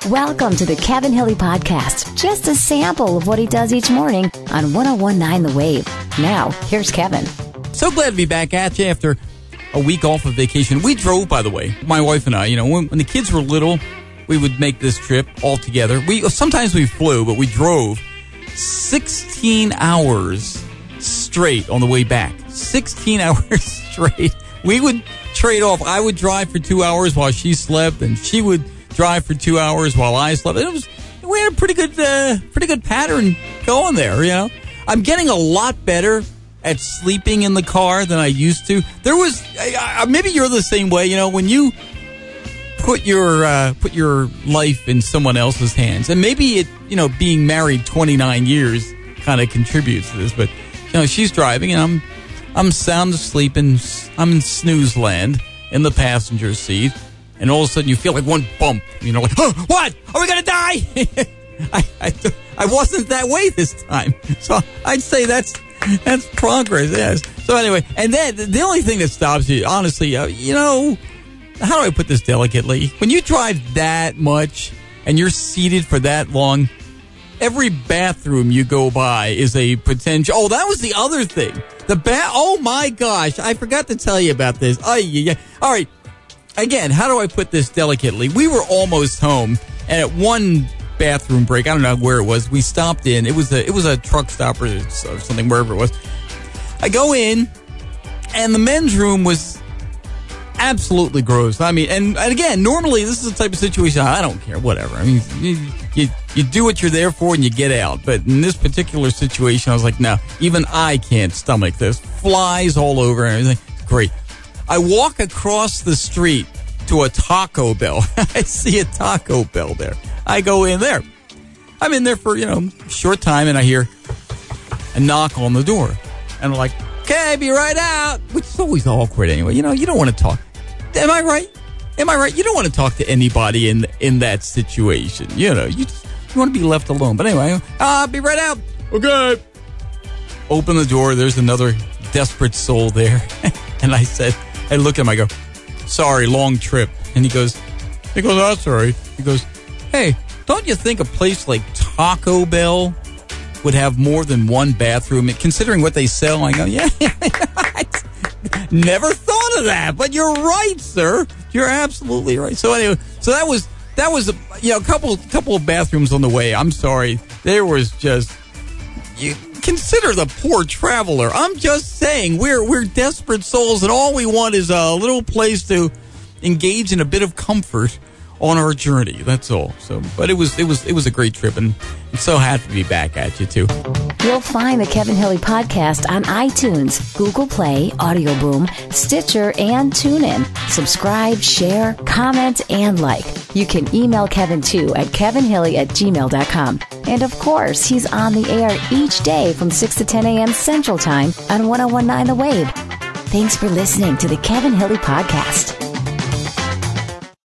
Welcome to the Kevin Hilly Podcast. Just a sample of what he does each morning on 101.9 The Wave. Now, here's Kevin. So glad to be back at you after a week off of vacation. We drove, by the way, my wife and I. You know, when the kids were little, we would make this trip all together. Sometimes we flew, but we drove 16 hours straight on the way back. 16 hours straight. We would trade off. I would drive for 2 hours while she slept, and she would drive for 2 hours while I slept. We had a pretty good pattern going there. You know, I'm getting a lot better at sleeping in the car than I used to. There was maybe you're the same way. You know, when you put your life in someone else's hands, and maybe being married 29 years kind of contributes to this. But she's driving, and I'm sound asleep, and I'm in snooze land in the passenger seat. And all of a sudden, you feel like one bump. Like, oh, what? Are we gonna die? I wasn't that way this time. So I'd say that's progress. Yes. So anyway, and then the only thing that stops you, honestly, how do I put this delicately? When you drive that much and you're seated for that long, every bathroom you go by is a potential. Oh, that was the other thing. Oh my gosh, I forgot to tell you about this. All right. Again, how do I put this delicately? We were almost home, and at one bathroom break, I don't know where it was, we stopped in. It was a truck stop or something, wherever it was. I go in, and the men's room was absolutely gross. I mean, and again, normally this is the type of situation, I don't care, whatever. I mean, you do what you're there for and you get out. But in this particular situation, I was like, no, even I can't stomach this. Flies all over and everything. Great. I walk across the street to a Taco Bell. I see a Taco Bell there. I go in there. I'm in there for, a short time, and I hear a knock on the door. And I'm like, okay, be right out. Which is always awkward anyway. You don't want to talk. Am I right? You don't want to talk to anybody in that situation. You want to be left alone. But anyway, I'll be right out. Okay. Open the door. There's another desperate soul there. And I look at him, I go, sorry, long trip. And he goes, oh, sorry. He goes, hey, don't you think a place like Taco Bell would have more than one bathroom? Considering what they sell, I go, yeah, never thought of that. But you're right, sir. You're absolutely right. So anyway, that was a couple of bathrooms on the way. I'm sorry. There was just... Consider the poor traveler. I'm just saying, we're desperate souls, and all we want is a little place to engage in a bit of comfort on our journey. That's all. So, but it was a great trip, and I'm so happy to be back at you too. You'll find the Kevin Hilly Podcast on iTunes, Google Play, Audio Boom, Stitcher, and TuneIn. Subscribe, share, comment, and like. You can email Kevin too at kevinhilly@gmail.com. And of course, he's on the air each day from 6 to 10 a.m. Central Time on 101.9 The Wave. Thanks for listening to the Kevin Hilly Podcast.